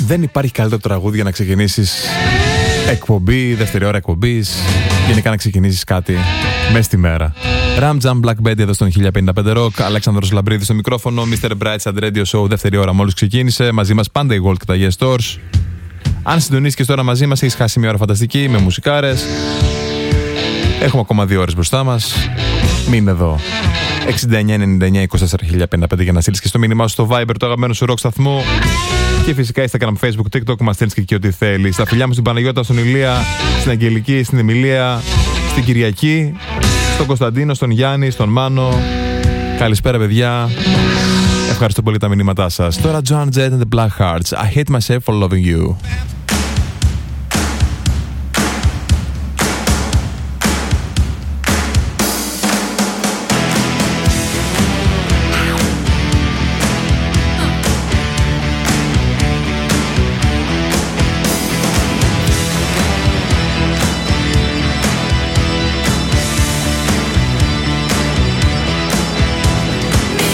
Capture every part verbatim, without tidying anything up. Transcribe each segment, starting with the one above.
Δεν υπάρχει καλύτερο τραγούδι για να ξεκινήσεις εκπομπή, δεύτερη ώρα εκπομπής, γενικά να ξεκινήσεις κάτι μέσα στη μέρα. Ram Jam Black Betty εδώ στον χίλια πενήντα πέντε Rock. Αλέξανδρος Λαμπρίδης στο μικρόφωνο. μίστερ Brightside Radio Show, δεύτερη ώρα μόλις ξεκίνησε. Μαζί μας πάντα η Gold και τα Yes Stores. Αν συντονίσεις τώρα μαζί μας, έχεις χάσει μια ώρα φανταστική με μουσικάρες. Έχουμε ακόμα δύο ώρες μπροστά μας. Μείνε εδώ. εξήντα εννιά ενενήντα εννιά είκοσι τέσσερα χίλια πενήντα πέντε για να στείλεις και στο μήνυμά σου στο Viber το αγαπημένο σου rock σταθμό. Και φυσικά Instagram, Facebook, TikTok, μας στέλνεις και εκεί ό,τι θέλεις. Στα φιλιά μου στην Παναγιώτα, στον Ηλία, στην Αγγελική, στην Εμιλία, στην Κυριακή, στον Κωνσταντίνο, στον Γιάννη, στον Μάνο. Καλησπέρα, παιδιά. Ευχαριστώ πολύ τα μηνύματά σας. Τώρα Joan Jett and the Black Hearts. I hate myself for loving you.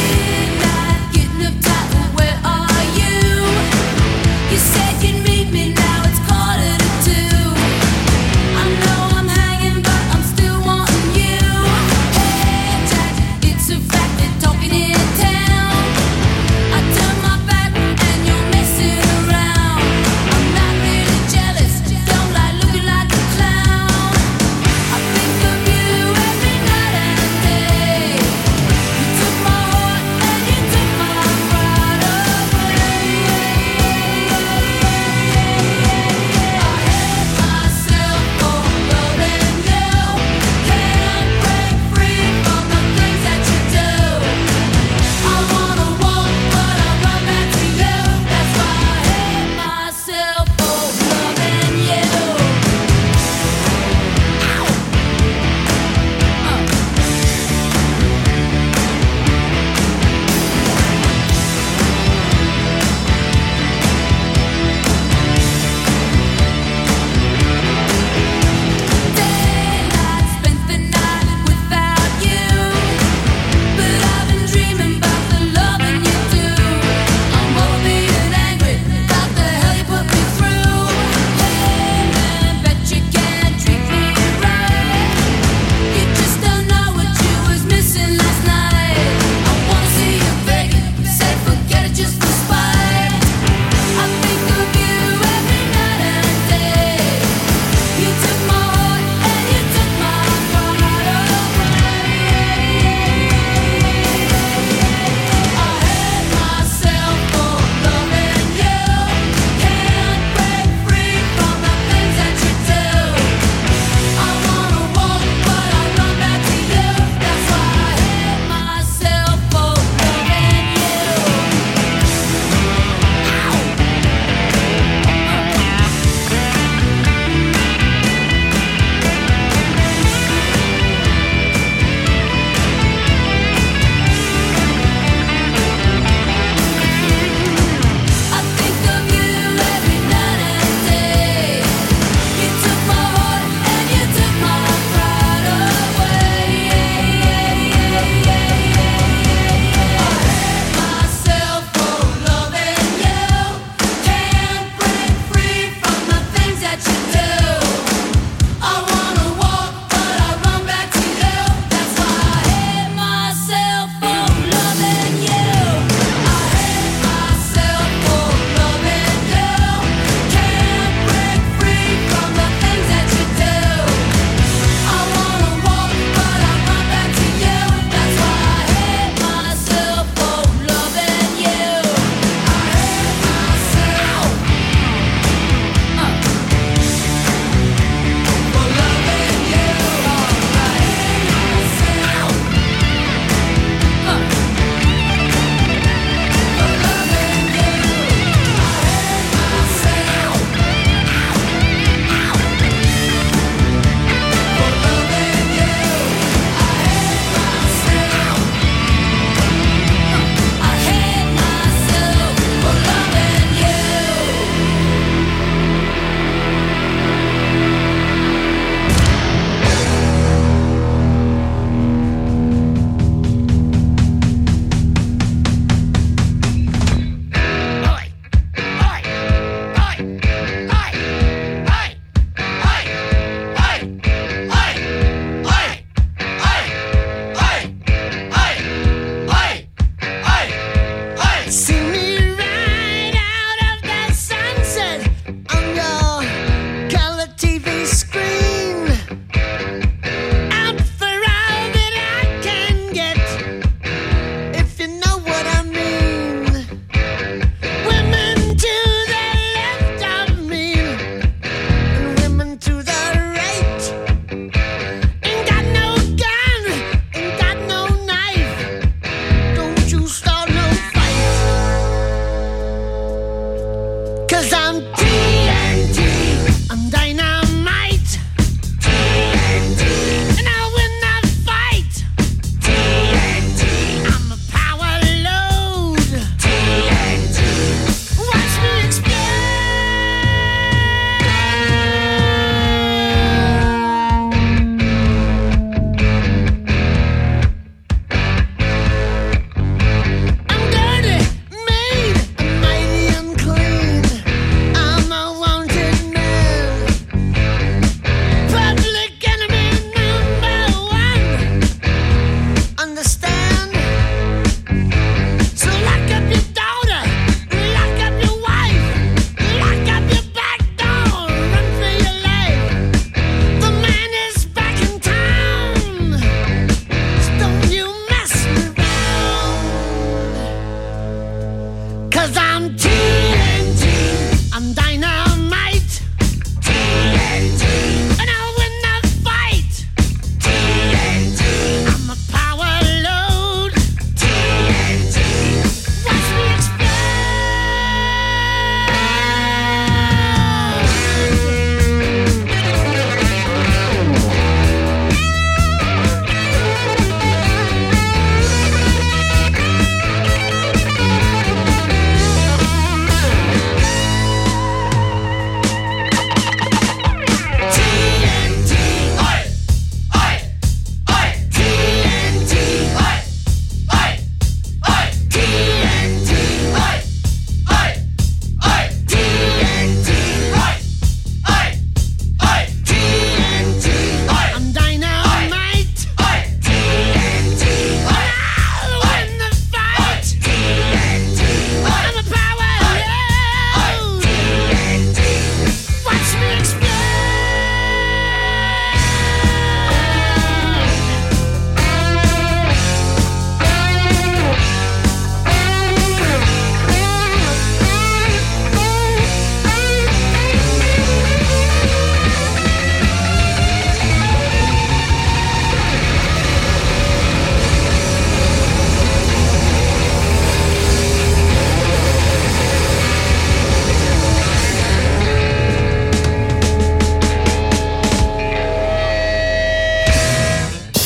Said you'd meet me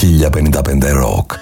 χίλια πενήντα πέντε Rock.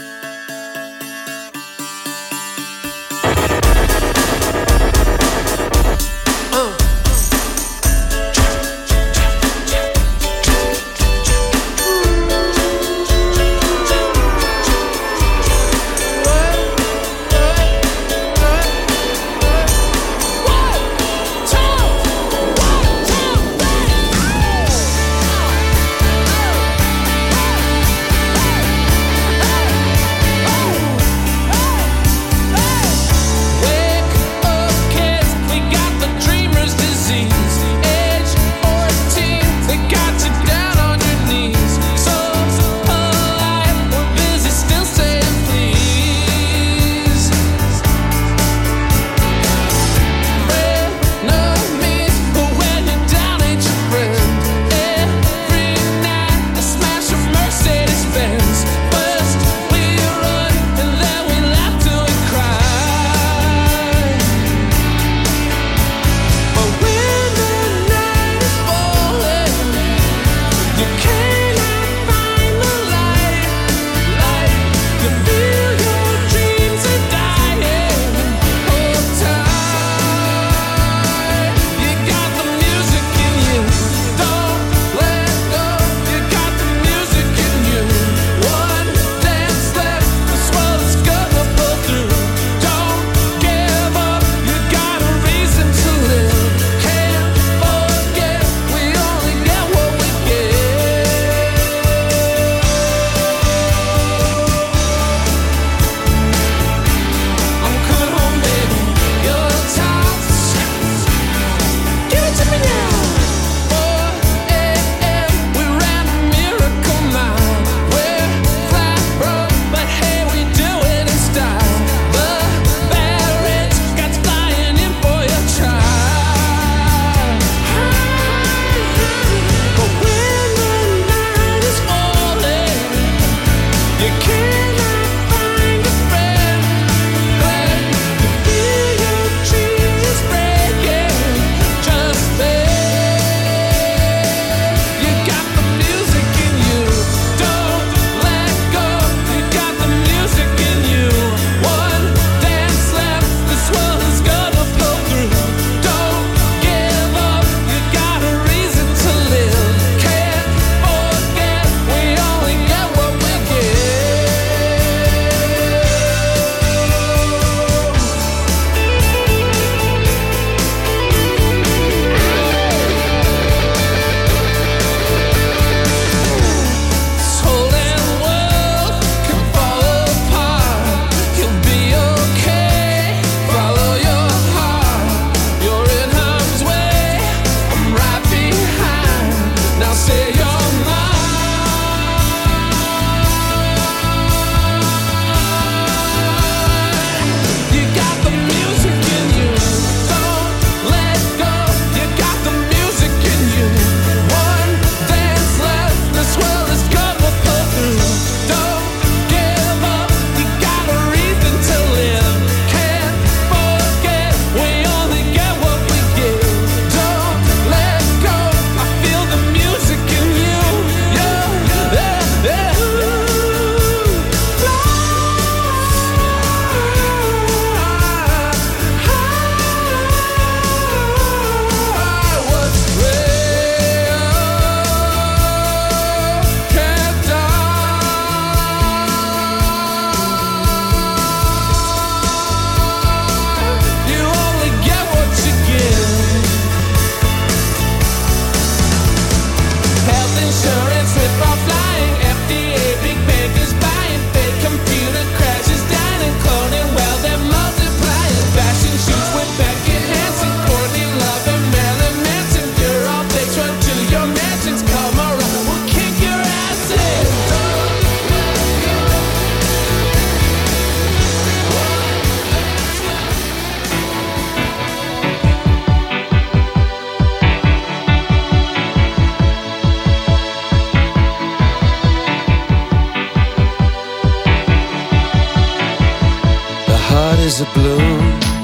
is a balloon,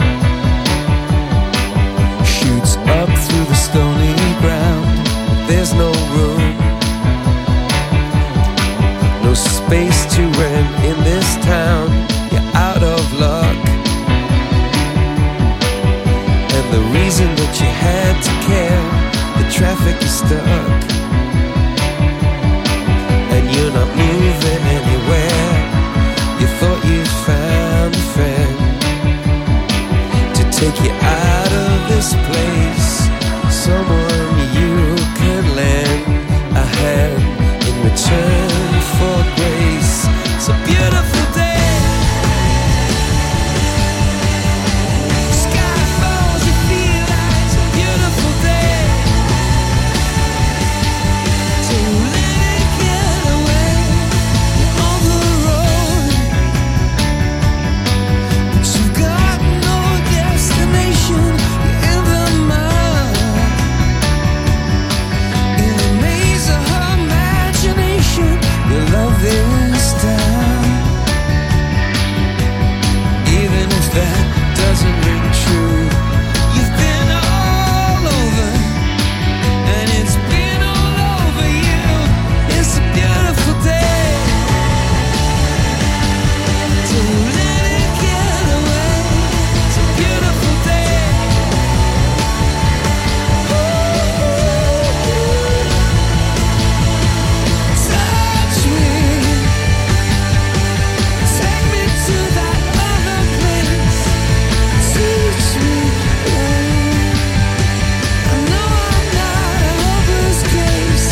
shoots up through the stony ground. There's no room, no to rent in this town, you're out of luck. And the reason that you had to care, the traffic is stuck. And you're not moving anywhere. You thought you'd found a friend to take you out of this place, someone you could lend a hand in return for grace. It's a beautiful day. Sky falls, you feel like it's a beautiful day. So let it get away. You're on the road, but you've got no destination. You're in the mud, in a maze of her imagination. Your love is down, even if that doesn't ring true. You've been all over, and it's been all over you. It's a beautiful day. So let it get away. It's a beautiful day. Touch me, take me to that other place. Teach me, I know I'm not a hopeless case.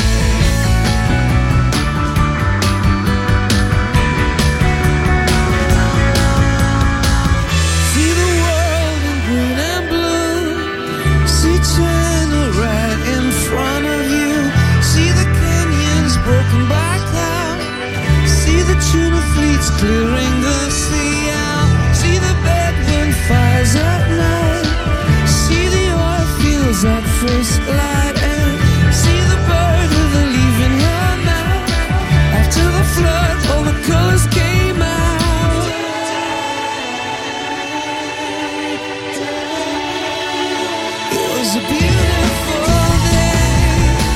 See the world in green and blue. See China right in front of you. See the canyons broken by cloud. See the tuna fleets clearing the sea out. See the bedroom fires at night. See the oil fields at first light. And see the bird with a leaf in her mouth. After the flood, all the colors came out. It was a beautiful day.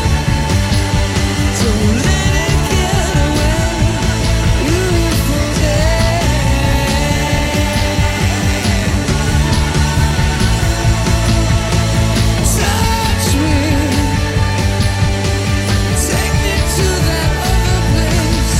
So let it get away. Beautiful day. Touch me, take me to that other place.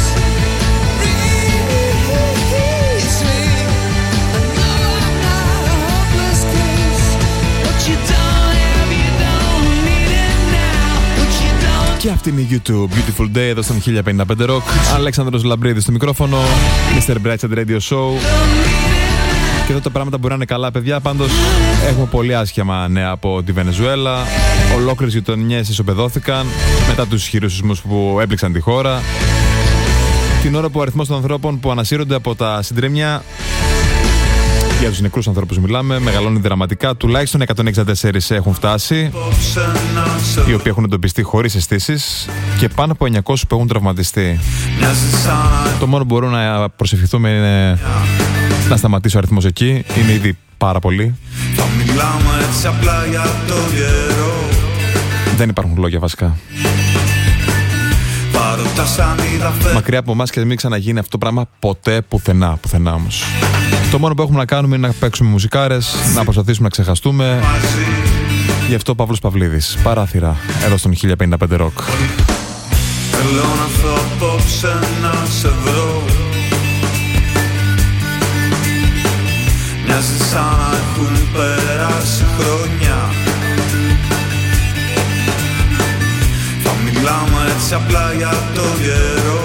Release me. I know I'm not a hopeless case. What you don't have, you don't need it now. What you don't. Και αυτή είναι η YouTube Beautiful Day εδώ στον χίλια πενήντα πέντε Rock. Αλέξανδρος Λαμπρίδης στο μικρόφωνο, μίστερ Brightside Radio Show. Και εδώ τα πράγματα μπορεί να είναι καλά, παιδιά. Πάντως έχουμε πολύ άσχημα νέα από τη Βενεζουέλα. Ολόκληρες γειτονιές ισοπεδώθηκαν μετά τους ισχυρούς σεισμούς που έπληξαν τη χώρα. Την ώρα που ο αριθμός των ανθρώπων που ανασύρονται από τα συντρίμμια, για τους νεκρούς ανθρώπους μιλάμε, μεγαλώνει δραματικά. Τουλάχιστον εκατόν εξήντα τέσσερα έχουν φτάσει, οι οποίοι έχουν εντοπιστεί χωρίς αισθήσεις, και πάνω από εννιακόσιοι που έχουν τραυματιστεί. Το μόνο που μπορούμε να προσευχηθούμε είναι να σταματήσει ο αριθμός εκεί. Είναι ήδη πάρα πολύ. Δεν υπάρχουν λόγια βασικά. Μακριά από εμάς και μην ξαναγίνει αυτό το πράγμα ποτέ, πουθενά, πουθενά όμως. Το μόνο που έχουμε να κάνουμε είναι να παίξουμε μουσικάρες, να προσπαθήσουμε να ξεχαστούμε. Γι' αυτό Παύλος Παυλίδης, Παράθυρα, εδώ στον χίλια πενήντα πέντε Rock. Θέλω να έρθω απόψε να σε βρω. Μοιάζει σαν να έχουν περάσει χρόνια. Θα μιλάμε έτσι απλά για το καιρό.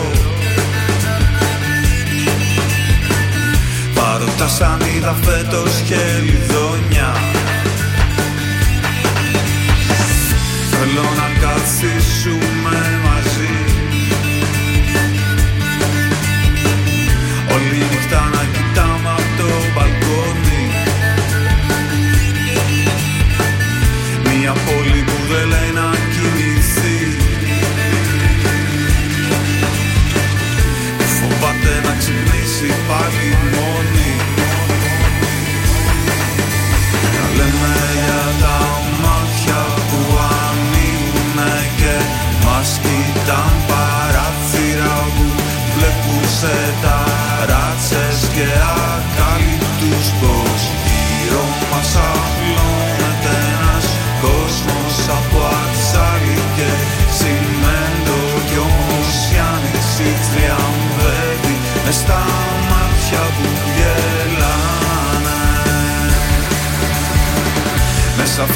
Παρότα σαν είδα φέτος και λιδόνια. Θέλω να καθίσουμε μαζί. Όλη νύχτα να κοιτάμε από το μπαλκόνι. Μια πόλη που δεν λέει να κοιμηθεί. Φοβάται να ξυπνήσει πάλι μόνη. Να λέμε για τα μάτια που ανοίγουνε και μας κοιτάνε.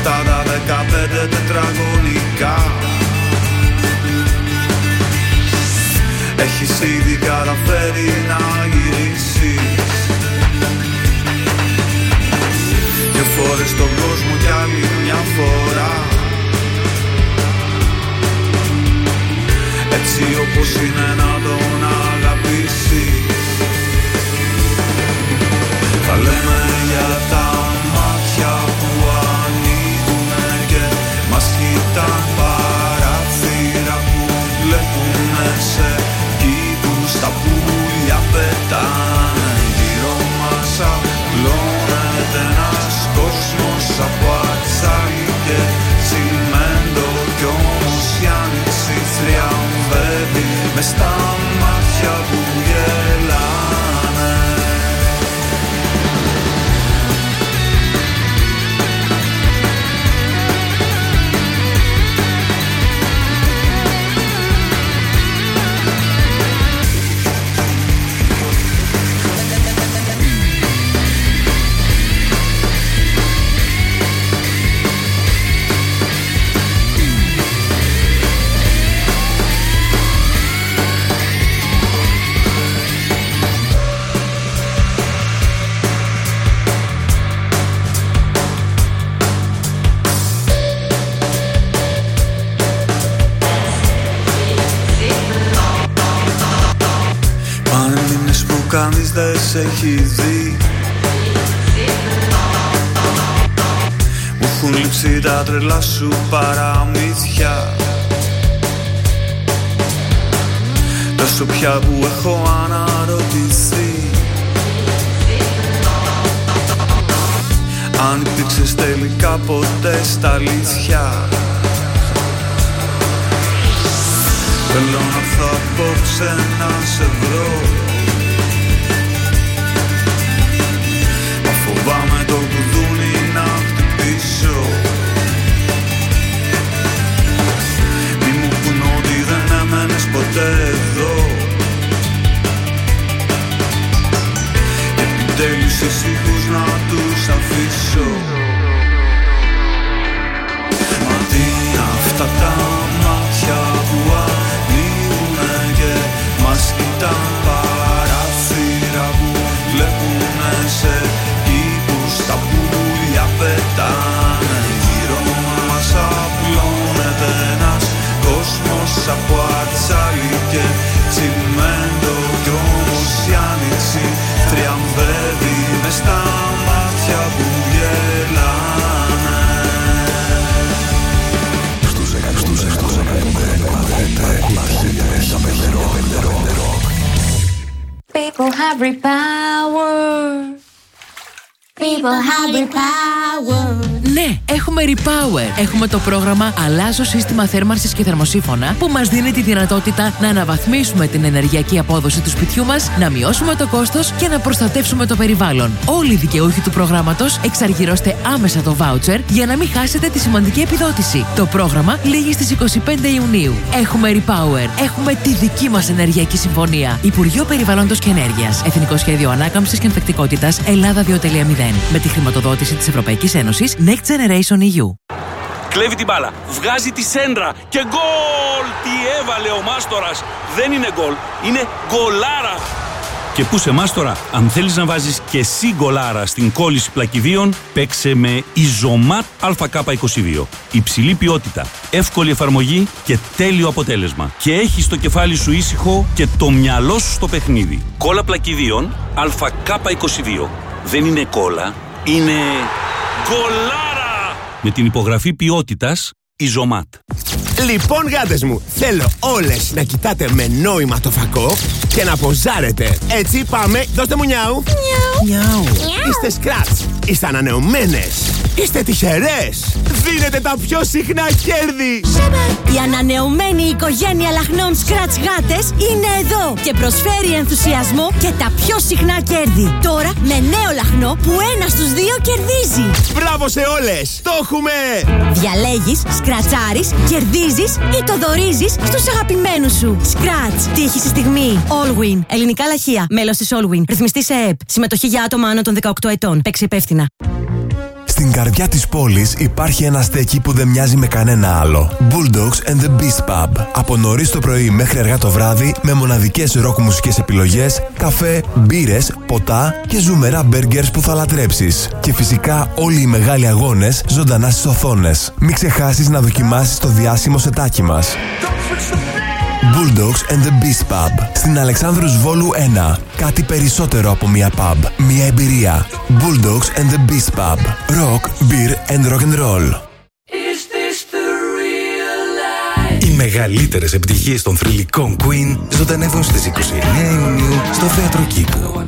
αυτά τα δεκαπέντε τετραγωνικά. Έχεις ήδη καταφέρει να γυρίσεις δύο φορές στον κόσμο κι άλλη μια φορά. Έτσι όπως είναι να τον αγαπήσεις. Θα λέμε για τα μάτια που ανοίγουνε και μας κοιτάν, παράθυρα που βλέπουνε σε κήπους, τα πουλιά πετάνε γύρω μας, απλώνεται ένας κόσμος από ατσάλι και τσιμέντο. Κι όμως η άνοιξη θριαμβεύει μες στα μάτια που γελάνε. Κανείς δεν σε έχει δει. Μου έχουν λείψει τα τρελά σου παραμύθια. Τόσο πια που έχω αναρωτηθεί αν υπήρξες τελικά ποτέ στα αλήθεια. Θέλω να έρθω απόψε να σε βρω. Φοβάμαι το κουδούνι να χτυπήσω. Μη μου πουν ότι δεν έμενες ποτέ εδώ. Και επιτέλους ησύχους να τους αφήσω. Μα τι αυτά τα μάτια που ανοίγουνε και μας κοιτάν, παράθυρα που βλέπουνε σε τα πουλιά πετάνε γύρω μας, απλώνεται ένας κόσμος από ατσάλι και τσιμέντο. Κι όμως η άνοιξη θριαμβεύει μες στα μάτια που γελάνε. Στους People have repower. People have repower. Ναι, έχουμε Repower. Έχουμε το πρόγραμμα Αλλάζω σύστημα θέρμανσης και θερμοσύφωνα που μας δίνει τη δυνατότητα να αναβαθμίσουμε την ενεργειακή απόδοση του σπιτιού μας, να μειώσουμε το κόστος και να προστατεύσουμε το περιβάλλον. Όλοι οι δικαιούχοι του προγράμματος εξαργυρώστε άμεσα το voucher για να μην χάσετε τη σημαντική επιδότηση. Το πρόγραμμα λήγει στις είκοσι πέντε Ιουνίου. Έχουμε Repower. Έχουμε τη δική μας ενεργειακή συμφωνία. Υπουργείο Περιβάλλοντος και Ενέργειας. Εθνικό Σχέδιο Ανάκαμψης και Ανθεκτικότητας Ελλάδα δύο κόμμα μηδέν. Με τη χρηματοδότηση της Ευρωπαϊκής Ένωσης Next Generation ι γιου. Κλέβει την μπάλα, βγάζει τη σέντρα και γκολ! Τι έβαλε ο Μάστορας! Δεν είναι γκολ, είναι γκολάρα! Και πού σε Μάστορα, αν θέλεις να βάζεις και εσύ γκολάρα στην κόλληση πλακιδίων, παίξε με Ιζωμάτ Α Κ είκοσι δύο. Υψηλή ποιότητα, εύκολη εφαρμογή και τέλειο αποτέλεσμα. Και έχεις το κεφάλι σου ήσυχο και το μυαλό σου στο παιχνίδι. Κόλλα πλακιδίων Α Κ είκοσι δύο. Δεν είναι κόλλα, είναι γκολάρα! Με την υπογραφή ποιότητας Ιζωμάτ. Λοιπόν, γάτες μου, θέλω όλες να κοιτάτε με νόημα το φακό και να ποζάρετε. Έτσι, πάμε, δώστε μου νιάου. Νιάου. Νιάου. Είστε σκράτς, είστε ανανεωμένες, είστε τυχερές. Δίνετε τα πιο συχνά κέρδη. Η ανανεωμένη οικογένεια λαχνών σκράτς γάτες είναι εδώ και προσφέρει ενθουσιασμό και τα πιο συχνά κέρδη. Τώρα με νέο λαχνό που ένα στους δύο κερδίζει. Μπράβο σε όλες, το έχουμε. Διαλέγεις, σκρατσάρεις, κερδίζεις ή το δωρίζεις στους αγαπημένους σου. Σκράτς, τύχη στη στιγμή. Allwin, ελληνικά λαχεία, μέλος της Allwin. Ρυθμιστή σε ΕΕΠ. Συμμετοχή για άτομα άνω των δεκαοκτώ ετών. Παίξει υπεύθυνα. Στην καρδιά της πόλης υπάρχει ένα στέκι που δεν μοιάζει με κανένα άλλο. Bulldogs and the Beast Pub. Από νωρίς το πρωί μέχρι αργά το βράδυ, με μοναδικές ροκ μουσικές επιλογές, καφέ, μπύρες, ποτά και ζουμερά μπέργκερς που θα λατρέψεις. Και φυσικά όλοι οι μεγάλοι αγώνες ζωντανά στις οθόνες. Μην ξεχάσεις να δοκιμάσεις το διάσημο σετάκι μας. Bulldogs and the Beast Pub. Στην Αλεξάνδρους Βόλου ένα. Κάτι περισσότερο από μια pub. Μια εμπειρία. Bulldogs and the Beast Pub. Rock, beer and rock and roll. Οι μεγαλύτερες επιτυχίες των θρυλικών Queen ζωντανεύουν στις είκοσι εννέα Ιουνίου στο Θέατρο Κήπου.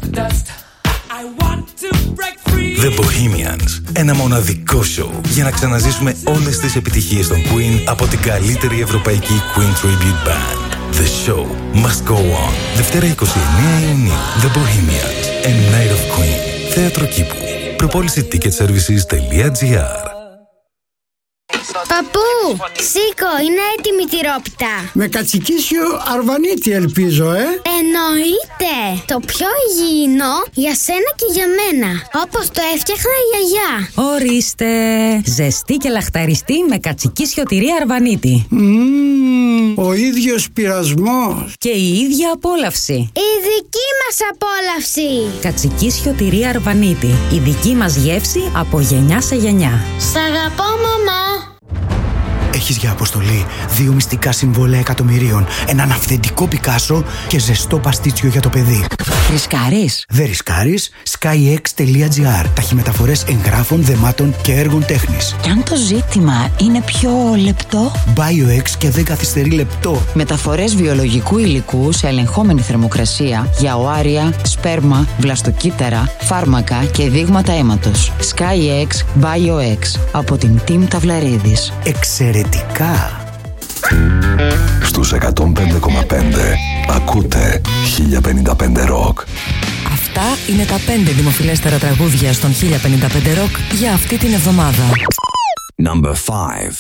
The Bohemians. Ένα μοναδικό show για να ξαναζήσουμε όλες τις επιτυχίες των Queen από την καλύτερη ευρωπαϊκή Queen Tribute Band. The show must go on. Δευτέρα είκοσι εννέα Ιουνίου. The Bohemians. A Night of Queen. Θέατρο Κήπου. Προπόληση ticketservices τελεία τζι άρ. Παππού, σήκω, είναι έτοιμη τη τυρόπιτα. Με κατσικίσιο αρβανίτη ελπίζω, ε. Εννοείται. Το πιο υγιεινό για σένα και για μένα. Όπως το έφτιαχνα η γιαγιά. Ορίστε. Ζεστή και λαχταριστή με κατσικίσιο τυρί αρβανίτη. Mm, ο ίδιος πειρασμός. Και η ίδια απόλαυση. Η δική μας απόλαυση. Κατσικίσιο τυρί αρβανίτη. Η δική μας γεύση από γενιά σε γενιά. Σ' αγαπώ, μαμά. Έχεις για αποστολή δύο μυστικά συμβόλαια εκατομμυρίων, έναν αυθεντικό Πικάσο και ζεστό παστίτσιο για το παιδί. Ρισκάρεις? Δεν ρισκάρεις. skyx τελεία τζι άρ. Ταχυμεταφορές εγγράφων, δεμάτων και έργων τέχνης. Και αν το ζήτημα είναι πιο λεπτό? BioX και δεν καθυστερεί λεπτό. Μεταφορές βιολογικού υλικού σε ελεγχόμενη θερμοκρασία για οάρια, σπέρμα, βλαστοκύτταρα, φάρμακα και δείγματα αίματος. skyx BioX από την Team Ταυλαρίδης. Εξαιρετικά! Στους εκατόν πέντε κόμμα πέντε ακούτε χίλια πενήντα πέντε Rock. Αυτά είναι τα πέντε δημοφιλέστερα τραγούδια στον χίλια πενήντα πέντε Rock για αυτή την εβδομάδα. Number five.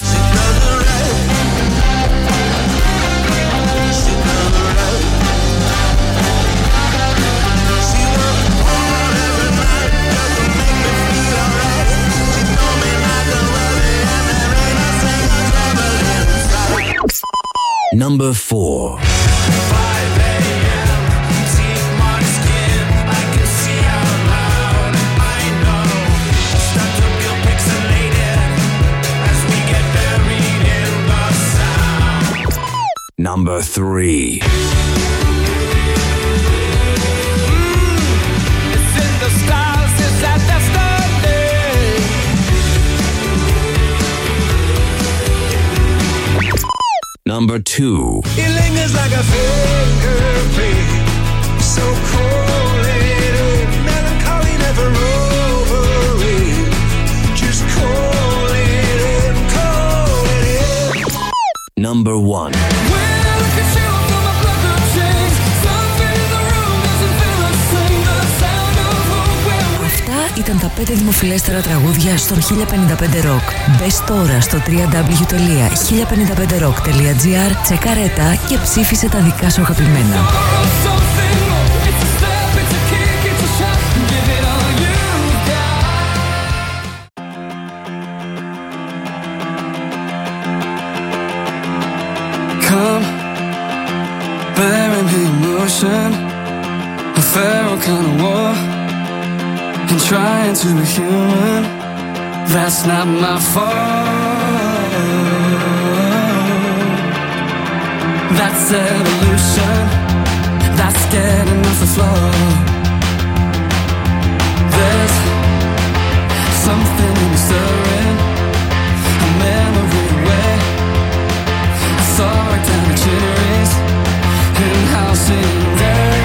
Number four. Number three. Number two. It lingers like a fingerprint, so cold-headed, melancholy, never over it. Just cold-headed, cold-headed. Number one. Ήταν τα πέντε δημοφιλέστερα τραγούδια στον χίλια πενήντα πέντε Rock. Μπες τώρα στο double-u double-u double-u τελεία χίλια πενήντα πέντε rock τελεία τζι άρ, τσεκάρε τα και ψήφισε τα δικά σου αγαπημένα. Come, bearing the emotion, a feral kind of war. And trying to be human, that's not my fault. That's evolution, that's getting off the floor. There's something in the stirring, a memory where I saw it down the cherries in housing there.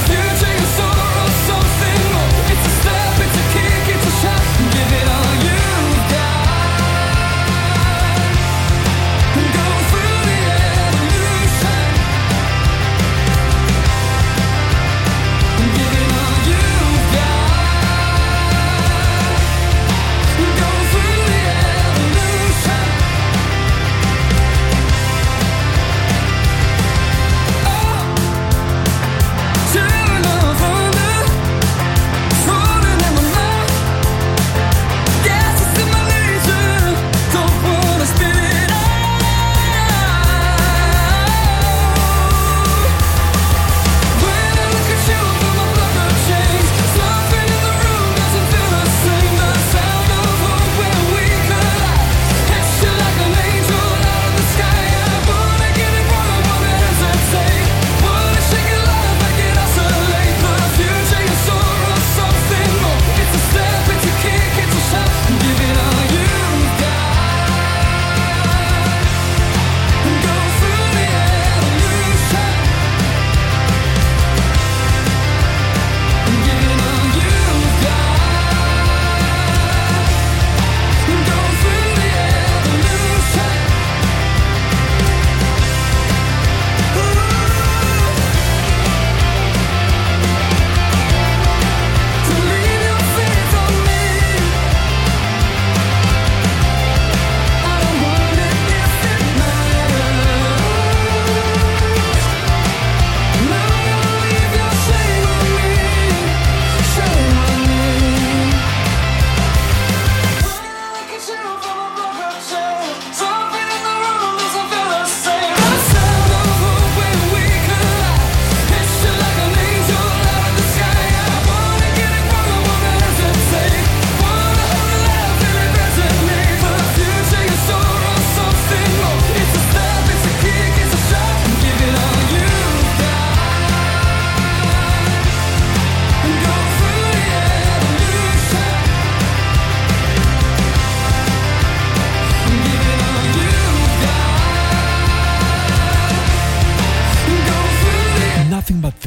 Give it all you.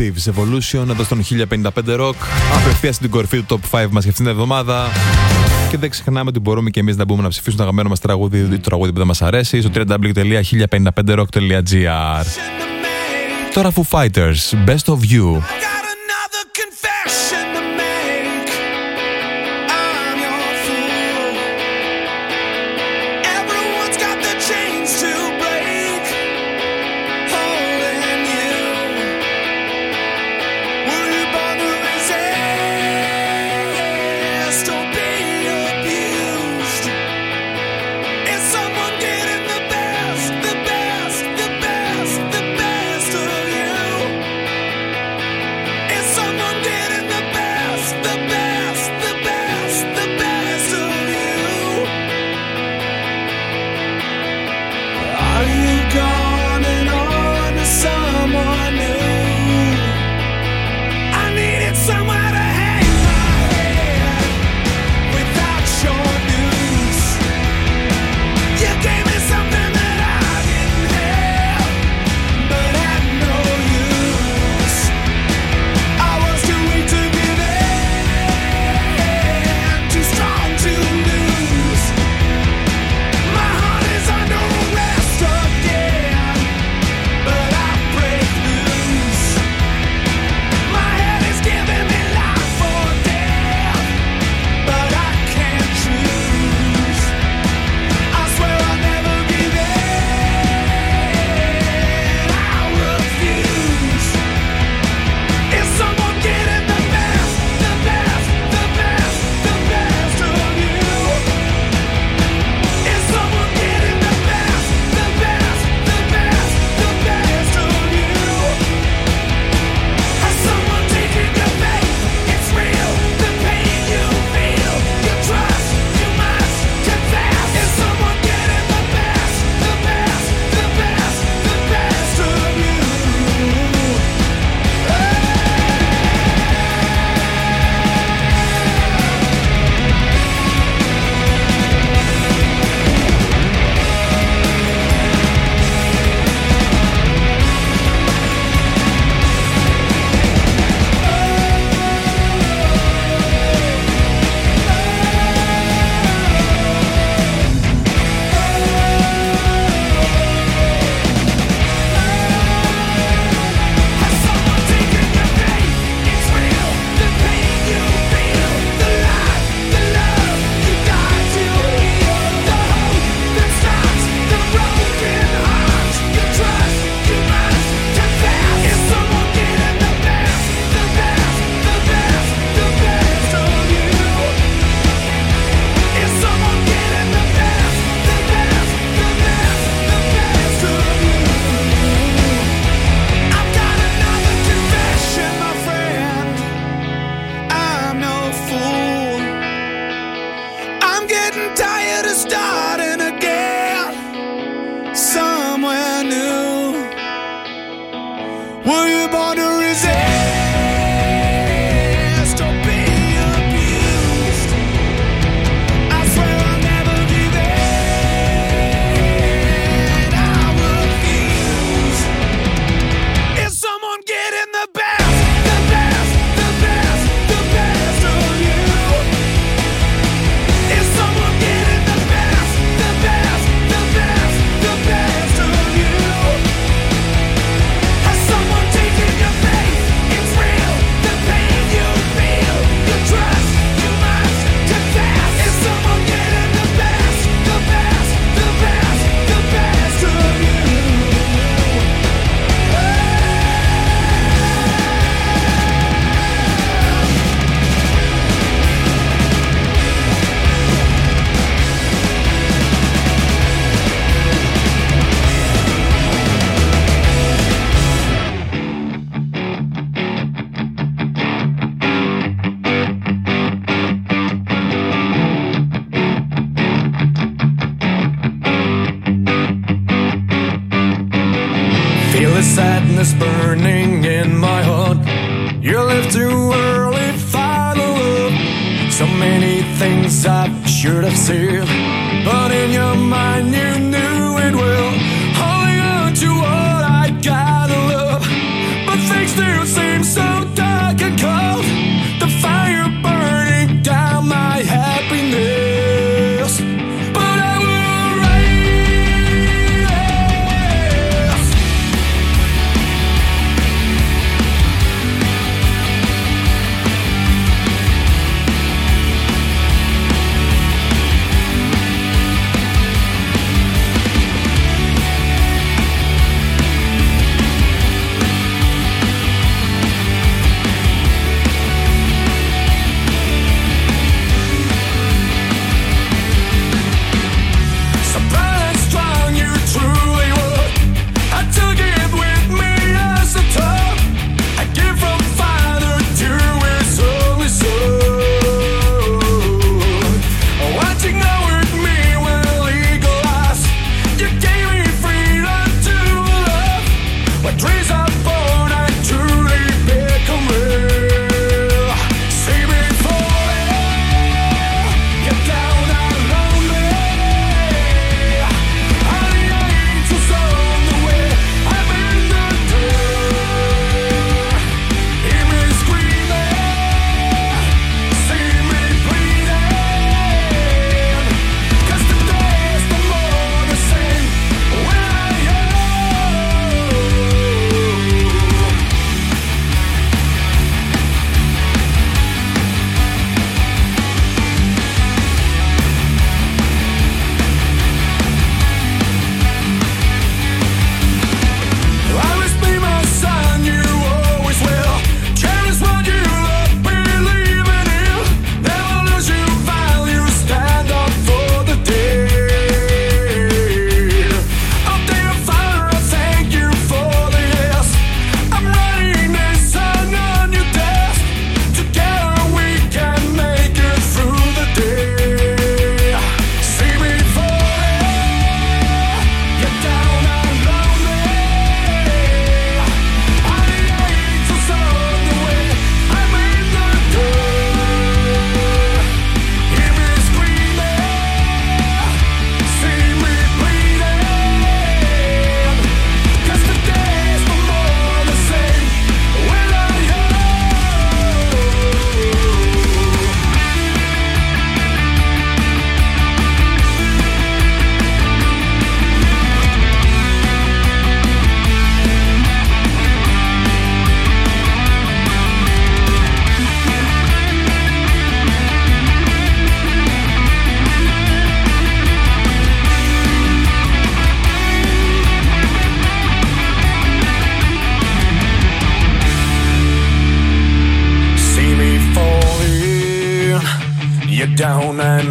Thieves Evolution εδώ στον χίλια πενήντα πέντε Rock. Απευθείας στην κορυφή του Top πέντε μας για αυτήν την εβδομάδα. Και δεν ξεχνάμε ότι μπορούμε και εμείς να μπούμε να ψηφίσουμε το αγαπημένο μας τραγούδι ή το τραγούδι που δεν μας αρέσει στο double-u double-u double-u τελεία χίλια πενήντα πέντε rock τελεία gr. Τώρα Foo Fighters, Best of You. sadness burning in my heart. You left too early, final love. So many things I should have said, but in your mind you knew it well. Holding on to what I gotta love, but things still seem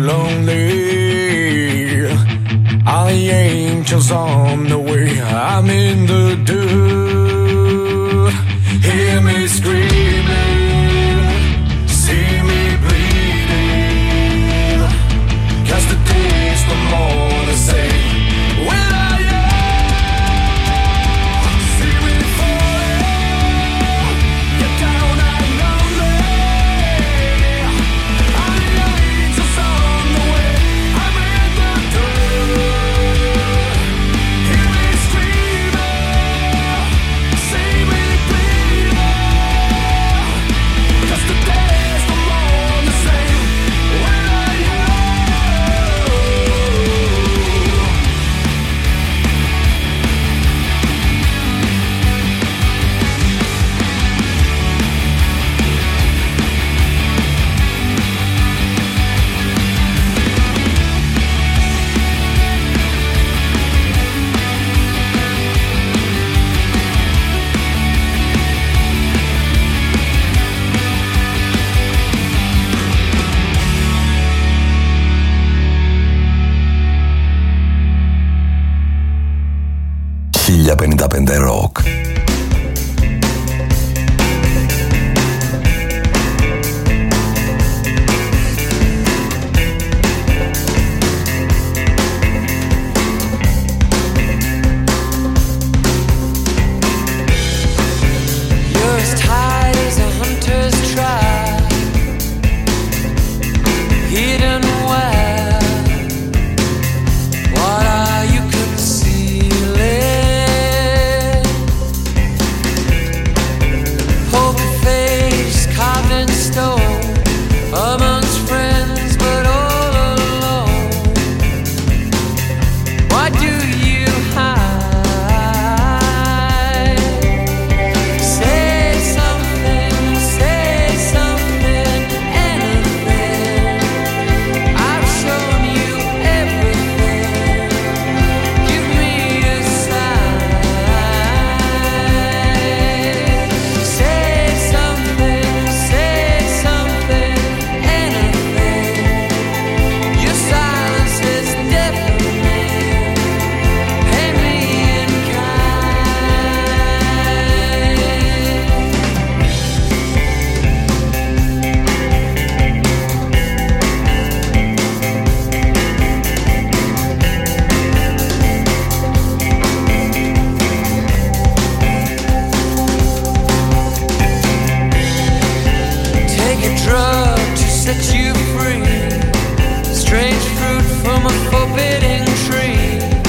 lonely. All the angels on the way, I'm in the dirt. Hear me screaming, see me bleeding, 'cause the days no more the same. When I am, see me falling, get down and lonely. All the angels on the way, I'm in the dirt. Hear me screaming, see me bleeding, 'cause the days no more the same. When I am. χίλια πενήντα πέντε Rock. You're as tight as a hunter's trap, hidden well. What are you concealing? Poker face carved in stone, amongst friends but all alone. Why do you hide? Say something, say something, anything. I've shown you everything. Give me a sign. Say something, say something, anything. Your silence is deafening. Pay me in kind. Take a drug to set you free. Strange fruit from a forbidding tree.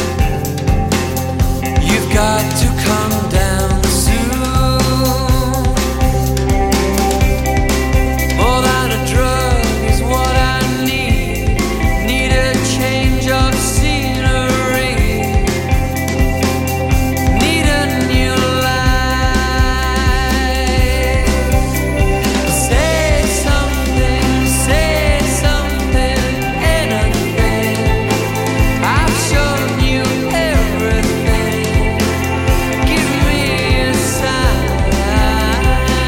You've got to come down soon. More than a drug is what I need. Need a change of scenery. Need a new life. Say something, say something, anything. I've shown you everything. Give me a sign.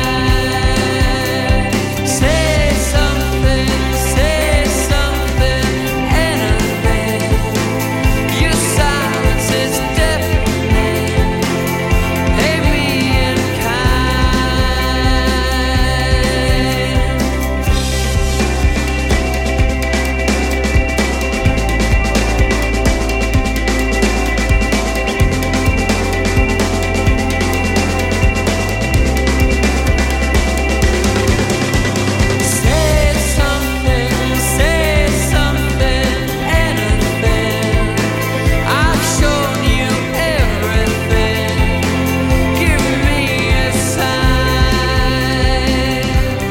Say something, say something, anything. Your silence is deafening. Pay me in kind. Say something, say something, anything. I've shown you everything. Give me a sign.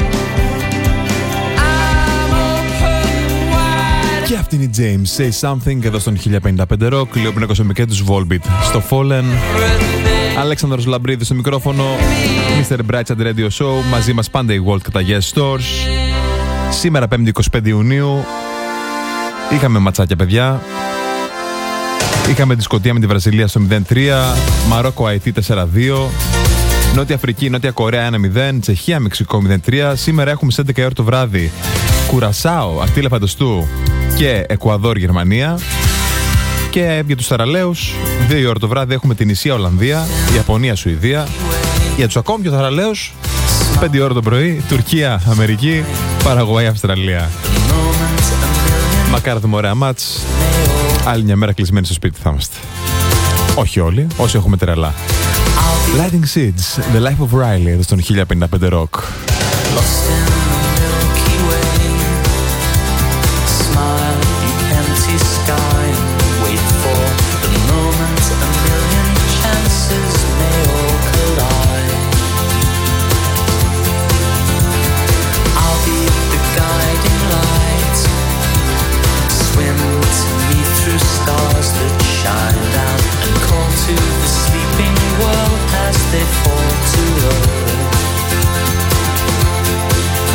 I'm open wide. Και αυτή είναι η James, Say Something, εδώ στον χίλια πενήντα πέντε Rock, λίγο πριν ακούσαμε και τους Volbeat στο Fallen. Αλέξανδρος Λαμπρίδης στο μικρόφωνο, μίστερ Brightside Radio Show, μαζί μας πάντα η World και τα Yes Stores. Σήμερα πέμπτη εικοστή πέμπτη Ιουνίου, είχαμε ματσάκια παιδιά. Είχαμε τη Σκωτία με τη Βραζιλία στο μηδέν τρία, Μαρόκο Αϊτή τέσσερα δύο, Νότια Αφρική, Νότια Κορέα ένα μηδέν, Τσεχία Μεξικό μηδέν τρία. Σήμερα έχουμε στις έντεκα η ώρα το βράδυ Κουρασάο, Ακτή Ελεφαντοστού και Εκουαδόρ-Γερμανία. Και για τους θαραλέους, δύο η ώρα το βράδυ έχουμε την Ισία-Ολλανδία, Ιαπωνία-Σουηδία. Για τους ακόμη πιο θαραλέους, πέντε η ώρα το πρωί, Τουρκία-Αμερική, Παραγουάη-Αυστραλία. Μακάρι δούμε ωραία μάτς. Άλλη μια μέρα κλεισμένοι στο σπίτι θα είμαστε. Όχι όλοι, όσοι έχουμε τρελά. Lighting Seeds, The Life of Riley, εδώ στον χίλια πενήντα πέντε Rock. They fall to earth.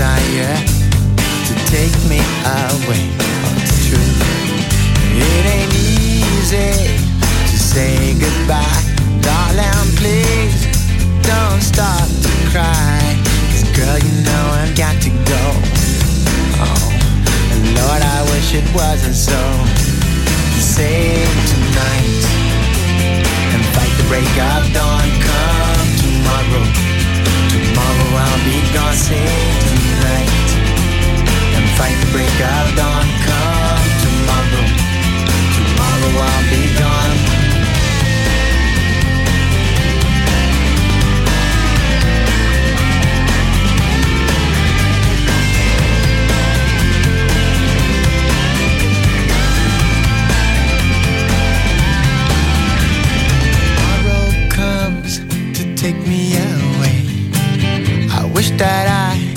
desire to take me away. Oh, it's true. It ain't easy to say goodbye. Darling, please don't start to cry. 'Cause girl, you know I've got to go. Oh, and Lord, I wish it wasn't so. Save tonight and fight the break of dawn. Come tomorrow, tomorrow I'll be gone. Save tonight and fight the break of dawn. Come tomorrow, tomorrow I'll be gone. Take me away. I wish that I